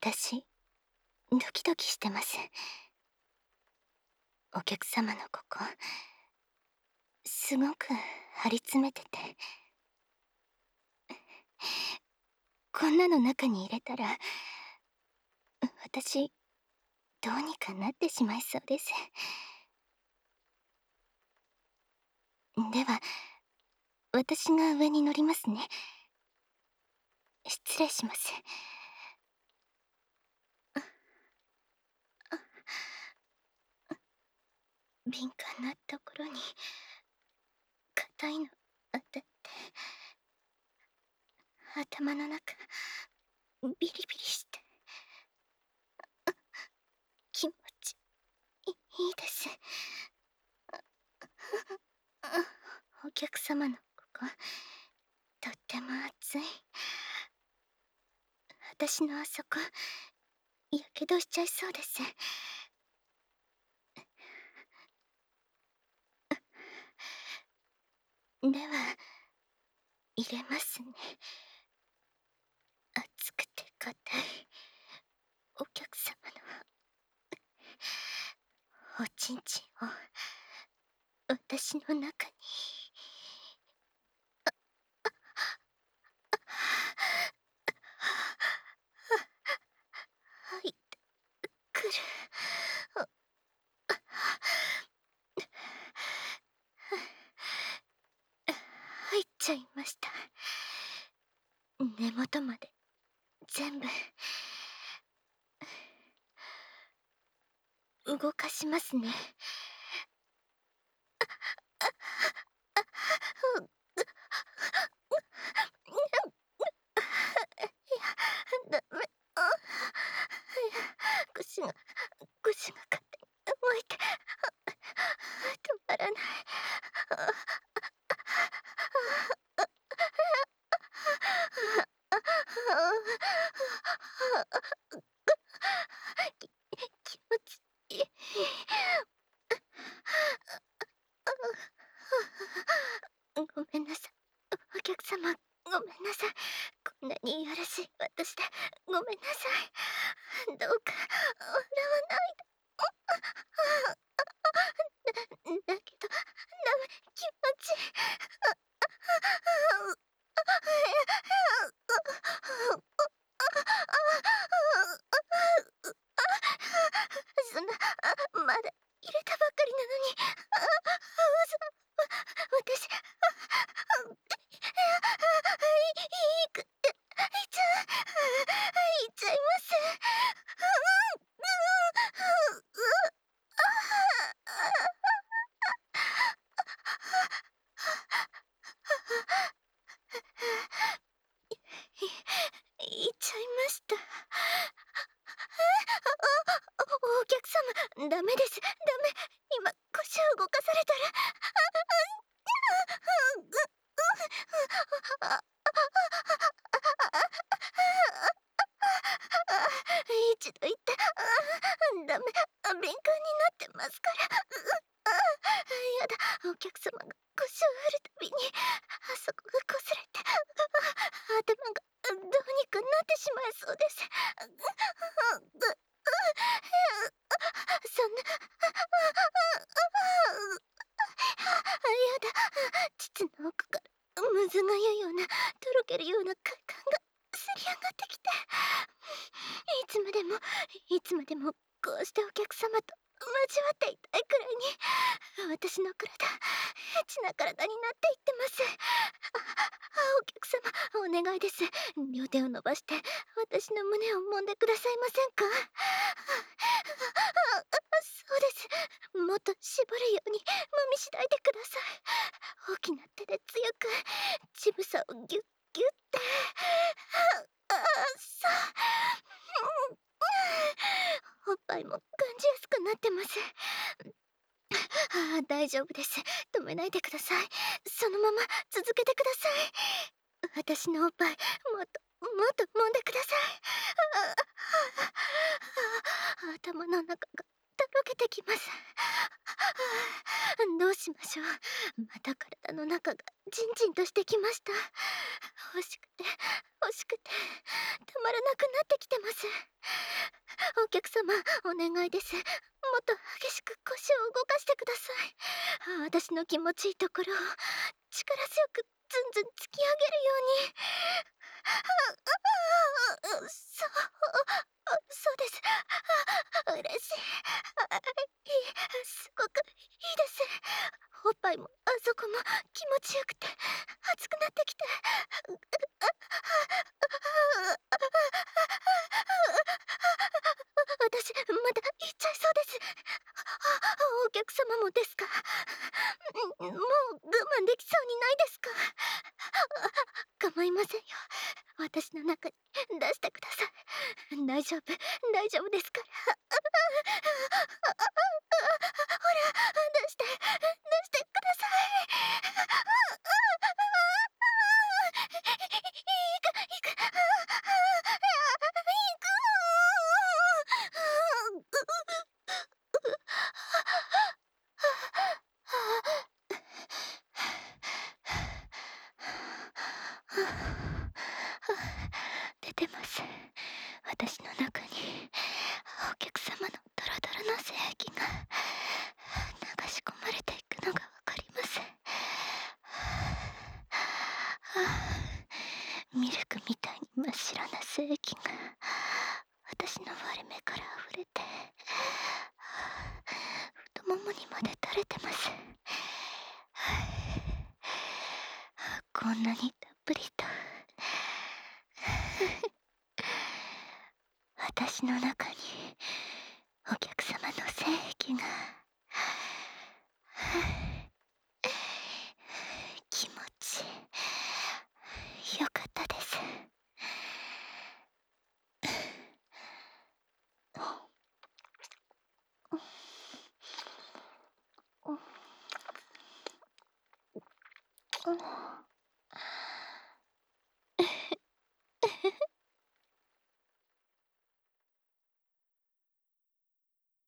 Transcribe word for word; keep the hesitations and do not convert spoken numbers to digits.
私、ドキドキしてます。お客様のここ、すごく張り詰めてて。こんなの中に入れたら、私、どうにかなってしまいそうです。では、私が上に乗りますね。失礼します。敏感なところに硬いの当たって、頭の中ビリビリして、気持ちいいです。お客様のここ、とっても熱い。私のあそこ、やけどしちゃいそうです。では、入れますね。熱くて硬いお客様のおちんちんを私の中に。入ってくる。入っちゃいました。根元まで全部動かしますね。ダメ。腰が腰が勝手に動いて止まらない。気持ちいい。ごめんなさい。お客様、ごめんなさい。こんなにいやらしい私でごめんなさい。どうか笑わないで。だけど、ダメ、気持ちいい。そんな、まだ入れたばっかりなのに。嘘。私、いくって、いっちゃう、いっちゃいます。いっちゃいました。お客様、ダメです。ダメ。今、腰を動かされたら。一度言って。ダメ。敏感になってますから。やだ。お客様が腰を振るたびに、あそこが擦れて、頭がどうにかなってしまいそうです。そんな。やだ。膣の奥からむずがゆいような、とろけるような快感がせり上がってきて。いつまでもいつまでもこうしてお客様と交わっていたいくらいに、私の体、エッチな体になっていってます。お客様、お願いです。両手を伸ばして私の胸を揉んでくださいませんか。そうです。もっと絞るように揉みしだいてください。大きな手で強く乳房をギュッギュッて。ああ、そう。おっぱいも感じやすくなってます。ああ、大丈夫です。止めないでください。そのまま続けてください。私のおっぱい、もっともっと揉んでください。ああ、頭の中がとけてきます。どうしましょう。また体の中がジンジンとしてきました。欲しくて欲しくてたまらなくなってきてます。お客様、お願いです。もっと激しく腰を動かしてください。私の気持ちいいところを力強くずんずん突き上げるように。そうそうです。嬉しい。いい、すごくいいです。おっぱいもあそこも気持ちよくて熱くなってきて。私また行っちゃいそうです。お客様もですか？もう我慢できそうにないですか？構いませんよ。私の中に出してください。大丈夫、大丈夫ですから。ほら、出して、出してください。いく、いく、いく。出てます。私の中にお客様のドロドロの精液が流し込まれていくのがわかります。ミルクみたいに真っ白な精液が私の割れ目から溢れて太ももにまで垂れてます。こんなにたっぷりと私の中にお客様の精液が気持ちよかったです。